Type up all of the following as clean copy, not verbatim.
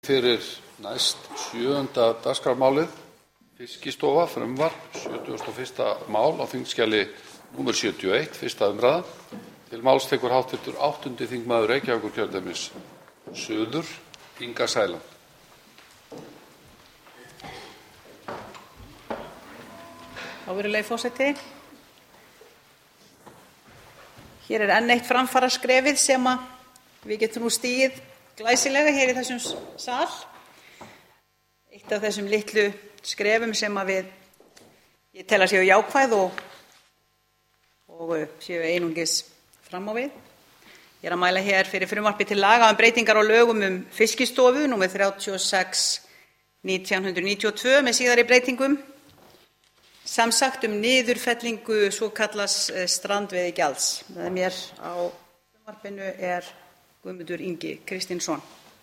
Fyrir næst 7. dagskrármálið, Fiskistofa, frumvarp, 71. mál á þingskjali nr. 71, 1. umræða. Til máls tekur hv. 8. þingmaður Reykjavíkurkjördæmis suður, Inga Sæland. Virðulegi forseti. Hér enn eitt framfaraskrefið sem við getum nú stigið glæsilega hér í þessum sal. Eitt af þessum litlu skrefum sem ég tel að séu jákvæð og séu einungis fram á við. Ég að mæla hér fyrir frumvarpi til laga breytingar á lögum Fiskistofu, nr. 36/1992 með síðari breytingum. Samsagt niðurfellingu svokallaðs strandveiðigjalds. Með mér á frumvarpinu Guðmundur Ingi Kristinsson.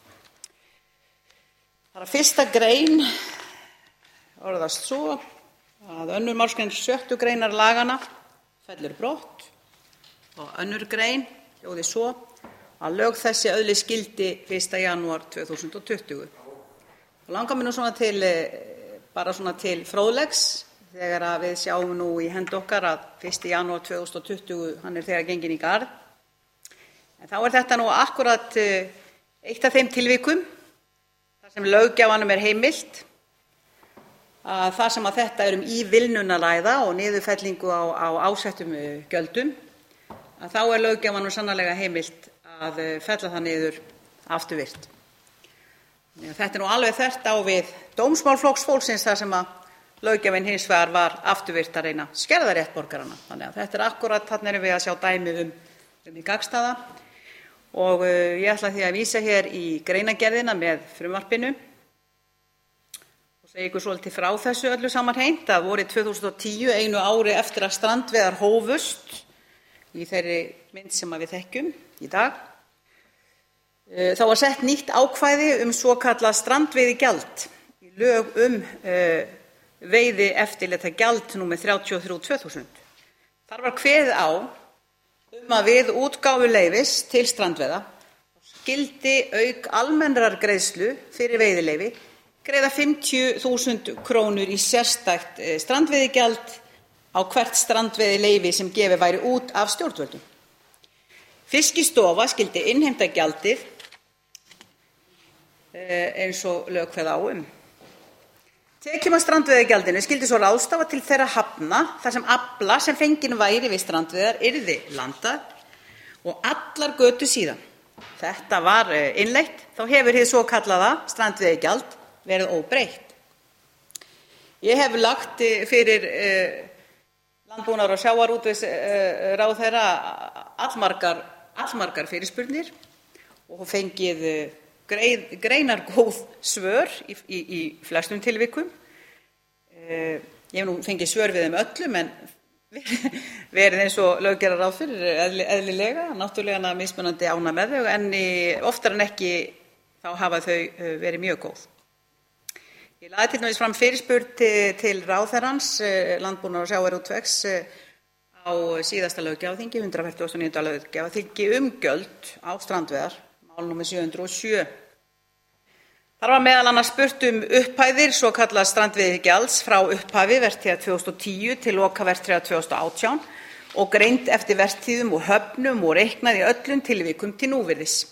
Fyrsta grein orðast svo að 2. málsgrein 6. greinar laganna fellur brott og 2. grein hljóði svo að lög þessi öðlist gildi 1. janúar 2020. Langar mig nú bara til fróðleiks þegar við sjáum nú í hendi okkar að 1. janúar 2020 hann þegar genginn í garð. En þá þetta nú akkúrat eitt af þeim tilvikum þar sem löggjafanum heimilt að þar sem að þetta ívilnun að ræða og niðurfellingu á ásettum gjöldum, að þá löggjafanum sannarlega heimilt að fella það niður afturvirkt. Þetta nú alveg þvert á við dómsmál Flokks fólksins þar sem að löggjafinn hins vegar var afturvirkt að reyna að skerða rétt borgaranna. Þannig að þetta akkúrat, þarna erum við að sjá dæmi í gagnstæða. Og ég ætla því að vísa hér í greinargerðina með frumvarpinu og segja ykkur svolítið frá þessu öllu saman hreint að vorið 2010, einu ári eftir að strandveiðar hófust í þeirri mynd sem við þekkjum í dag, þá var sett nýtt ákvæði svokallað strandveiðigjald í lög veiðieftirlitagjald númer 33/2000. Þar var kveðið á að við útgáfu leyfis til strandveiða skyldi auk almennrar greiðslu fyrir veiðileyfi greiða 50.000 krónur í sérstakt strandveiðigjald á hvert strandveiðileyfi sem gefið væri út af stjórnvöldum. Fiskistofa skyldi innheimta gjaldið eins og lög kveða á. Tekjum af strandveiðigjaldinu skyldi svo ráðstafa til þeirra hafna þar sem afla sem fenginn væri við strandveiðar yrði landað og allar götur síðan þetta var innleitt, þá hefur hið svokallaða strandveiðigjald verið óbreytt. Ég hef lagt fyrir landbúnaðar- og sjávarútvegsráðherra allmargar fyrirspurnir og fengið greinargóð svör í flestum tilvikum. Ég hef nú fengið svör við þeim öllum en verið eins og lög gera ráð fyrir eðlilega, náttúrulega mismunandi ána með þau en oftar en ekki þá hafa þau verið mjög góð. Ég lagði til dæmis fram fyrirspurn til ráðherrans landbúnaðar- og sjávarútvegs á síðasta löggjafarþingi, 149. löggjafarþingi gjöld á strandveiðar, mál nr. 707. Þar var meðal annars spurt upphæðir svokallaðs strandveiðigjalds frá upphafi vertíðar 2010 til loka vertíðar 2018 og greind eftir vertíðum og höfnum og reiknað í öllum tilvikum til núvirðis.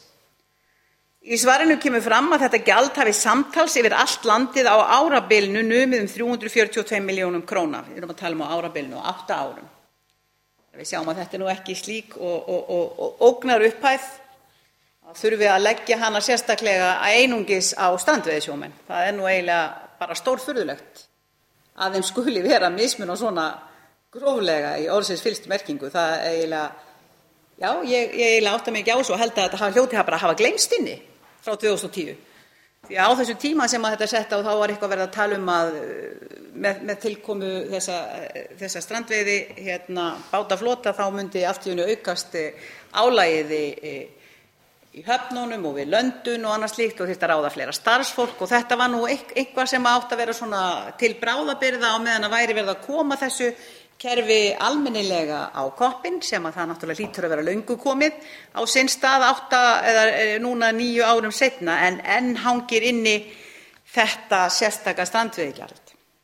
Í svarinu kemur fram að þetta gjald hafi samtals yfir allt landið á árabilinu numið 342 milljónum króna. Við erum að tala á árabilinu á 8 árum. Við sjáum að þetta nú ekki slík og ógnar upphæð. Þurfum við að leggja hana sérstaklega einungis á strandveiðisjómenn. Það nú eiginlega bara stórfurðulegt að þeim skuli vera mismun og svona gróflega í orðsins fyllstu merkingu. Það eiginlega, já, ég eiginlega átta mig ekki á þessu og held að þetta hljóti bara að hafa gleymst inni frá 2010. Því á þessu tíma sem að þetta sett á þá var eitthvað verið að tala að með tilkomu þessa strandveiði bátaflota þá myndi allt í einu aukast álagið í höfnunum og við löndun og annað slíkt og þyrfti að ráða fleira starfsfólk og þetta var nú eitthvað sem átti að vera svona til bráðabirgða á meðan að væri verið að koma þessu kerfi almennilega á koppinn, sem að það náttúrulega hlýtur að vera löngu komið á sinn stað 8 eða núna 9 árum seinna, en enn hangir inni þetta sérstaka strandveiðigjald.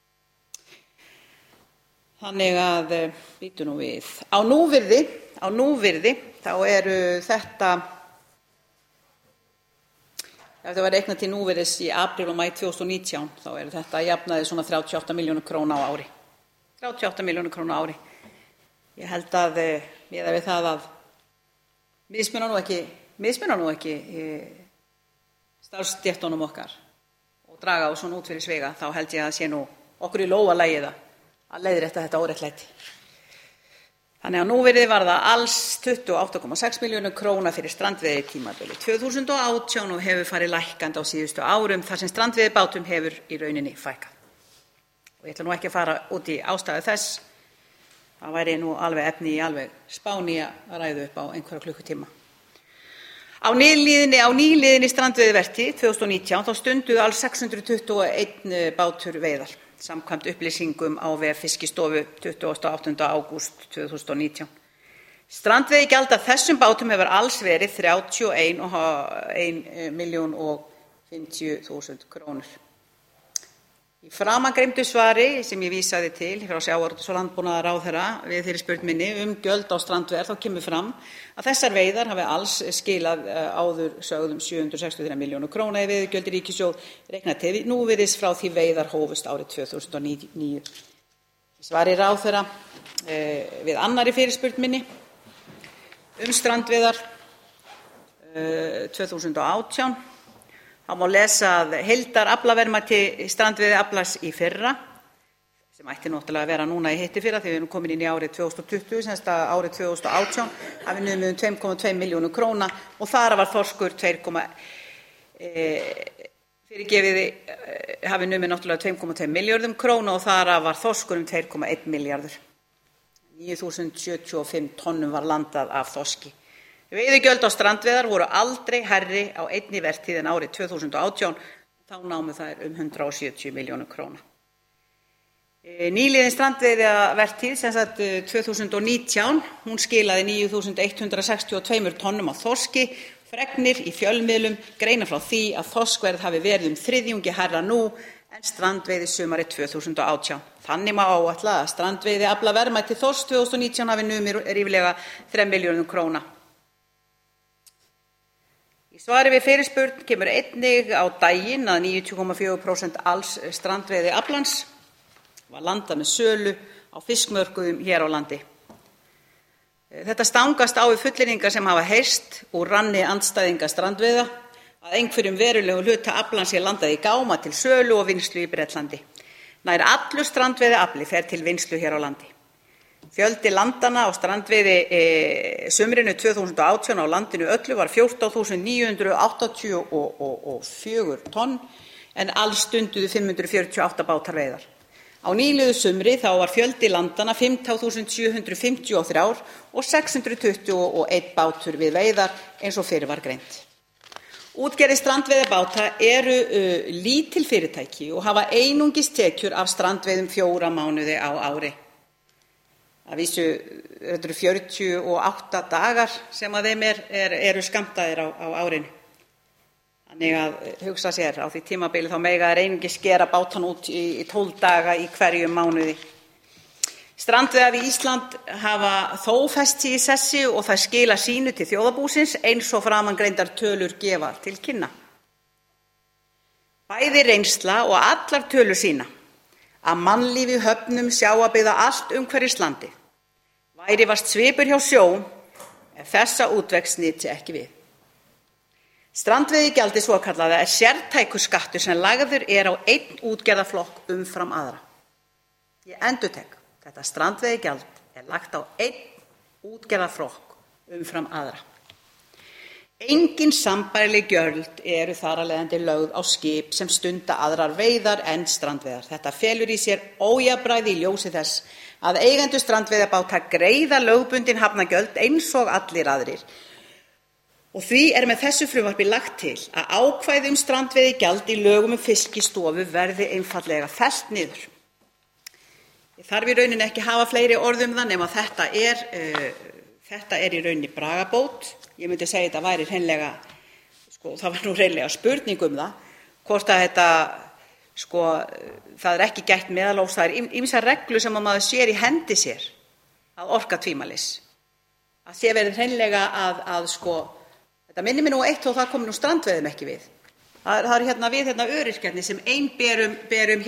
Þannig að bíddu nú við. Á núvirði þá eru þetta, ef það var reiknað til núvirðis í apríl og maí 2019, þá eru þetta að jafnaði svona 38 milljónir króna á ári. 38 milljónir króna á ári. Ég held að miðað við það að mismuna nú ekki starfsstéttunum okkar og draga á svona út fyrir sviga, þá held ég að sé nú okkur í lófa lagið að leiðrétta þetta óréttlæti. Þannig að núvirði var það alls 28,6 milljónir króna fyrir strandveiðitímabilið 2018 og hefur farið lækkandi á síðustu árum þar sem strandveiðibátum hefur í rauninni fækkað. Og ég ætla nú ekki að fara út í ástæðu þess, það væri nú alveg efni í alveg spáni að ræða upp á einhverja klukkutíma. Á nýliðinni strandveiðivertíð 2019 þá stunduðu alls 621 bátur veiðar, samkvæmt upplýsingum á vef Fiskistofu 28. ágúst 2019. Strandveiðigjald af þessum bátum hefur alls verið 31.150.000 krónur. Í framangreindu svari sem ég vísaði til frá sjávarútvegs- og landbúnaðarráðherra við þeirri spurn minni gjöld á strandveiðar þá kemur fram að þessar veiðar hafi alls skilað áður sögðum 763 milljónir króna í veiðigjöld í ríkissjóð reiknað til núvirðis frá því veiðar hófust árið 2009. Svari ráðherra við annarri fyrirspurn minni strandveiðar 2018 þá má lesa að heildaraflaverðmæti strandveiðiaflans í fyrra, sem ætti náttúrulega að vera núna í hittifyrra því við erum komin inn í árið 2020, sem sagt að árið 2018 hafi numið 2,2 milljónir króna og þar var þorskur hafi numið náttúrulega 2,2 milljörðum króna og þar var þorskur 2,1 milljarður. 9.075 tonnum var landað af þorski. Veiðigjöld á strandveiðar voru aldrei hærri á einni vertíð en árið 2018, þá námu þær 170 milljónir króna. Nýliðin strandveiðivertíð, sem sagt 2019, hún skilaði 9.162 tonnum af þorski. Fregnir í fjölmiðlum greina frá því að þorskverð hafi verið þriðjungi hærra nú en strandveiði sumarið 2018. Þannig má áætla að strandveiðiaflaverðmæti þorsks 2019 hafi numið ríflega 3 milljónum króna. Í svari við fyrirspurn kemur einnig á daginn að 90,4% alls strandveiðiaflans var landað með sölu á fiskmörkuðum hér á landi. Þetta stangast á við fullyrðingar sem hafa heyrst úr ranni andstæðinga strandveiða að einhverjum verulegum hluta aflans sé landað í gáma til sölu og vinnslu í Bretlandi. Nær allur strandveiðiafli fer til vinnslu hér á landi. Fjöldi landanna á strandveiði sumrinu 2018 á landinu öllu var 14.984 tonn en alls stunduðu 548 bátar veiðar. Á nýliðu sumri þá var fjöldi landanna 15.753 og 621 bátur við veiðar eins og fyrir var greint. Útgerðir strandveiðibáta eru lítil fyrirtæki og hafa einungis tekjur af strandveiðum 4 mánuði á ári. Að vísu, þetta eru 48 dagar sem að þeim eru skammtaðir á árinu. Þannig að hugsa sér á því tímabili þá mega þeir einungis skera bátan út í 12 daga í hverjum mánuði. Strandveiðar við Ísland hafa þó fest sig í sessi og það skila sínu til þjóðarbúsins eins og framangreindar tölur gefa til kynna. Bæði reynsla og allar tölur sína að mannlíf í höfnum sjávarbyggða allt umhverfis landið væri vart svipur hjá sjó ef þessa útvegs nyti ekki við. Strandveiðigjaldið svokallaða sértækur skattur sem lagður á einn útgerðarflokk umfram aðra. Ég endurtek, þetta strandveiðigjald lagt á einn útgerðarflokk umfram aðra. Engin sambærileg gjöld eru þar af leiðandi lögð á skip sem stunda aðrar veiðar en strandveiðar. Þetta felur í sér ójafnræði í ljósi þess að eigendur strandveiðibáta greiða lögbundin hafnargjöld eins og allir aðrir. Og því með þessu frumvarpi lagt til að ákvæði strandveiðigjald í lögum Fiskistofu verði einfaldlega fellt niður. Ég þarf í rauninni ekki að hafa fleiri orð um það nema þetta er í rauninni bragarbót. Ég myndi segja þetta væri hreinlega, það var nú hreinlega spurning um það, hvort að það er ekki gætt meðalhófs. Það er ýmsar reglur sem maður sér í hendi sér að orka tvímælis. Að sé verið hreinlega þetta minnir mig nú eitt og það komi nú strandveiðum ekki við. Það er við öryrkjarnir sem berum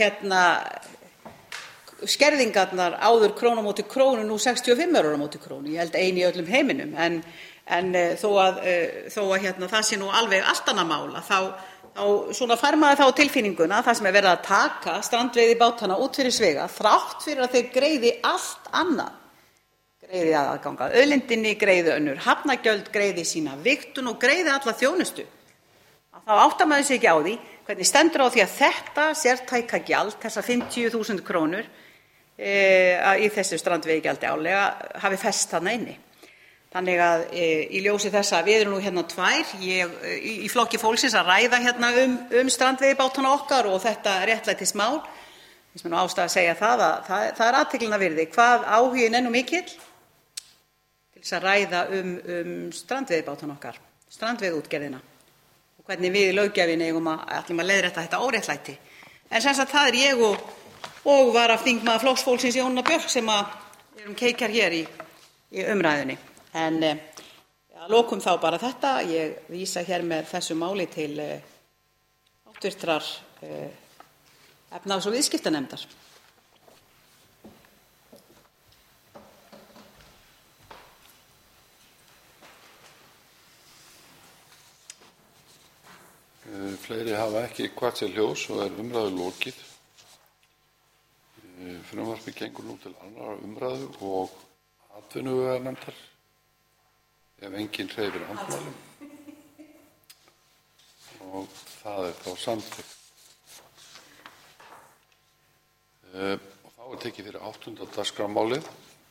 skerðingarnar áður krónu á móti krónu, nú 65 aurar á móti krónu. Ég held ein í öllum heiminum. En þó að það sé nú alveg allt annað mál, þá svona fær maður þá tilfinninguna það sem er verið að taka strandveiðibátana út fyrir sviga, þrátt fyrir að þeir greiði allt annað. Greiði aðgang að auðlindinni, greiði önnur hafnargjöld, greiði sína vigtun og greiði alla þjónustu. Þá áttar maður sig ekki á því hvernig stendur á því að þetta sértæka gjald, þessar 50.000 krónur í þessu strandveiðigjaldi árlega, hafi fest þarna inni. Þannig að í ljósi þess að við erum nú tvær í Flokki fólksins að ræða um strandveiðibátana okkar og þetta réttlætismál, finnst mér nú ástæða að segja það er athyglinnar virði hvað áhuginn er nú mikill til þess að ræða um strandveiðibátana okkar, strandveiðiútgerðina og hvernig við í löggjafinn ætlum að leiðrétta þetta óréttlæti. En sem sagt það er ég og varaþingmaður Flokks fólksins Jónína Björk sem erum keikjar hér í umræðunni. En að lokum þá bara þetta, ég vísa hér með þessu máli til háttvirtrar efnahags- og viðskiptanefndar. Fleiri hafa ekki kvatt sér hljóðs og er umræðu lokið. Frumvarpið gengur nú til annarrar umræðu og atvinnuveganefndar ef enginn hreyfir andmælum. Og það er þá samþykkt. Og þá er tekið fyrir 8. dagskrármálið.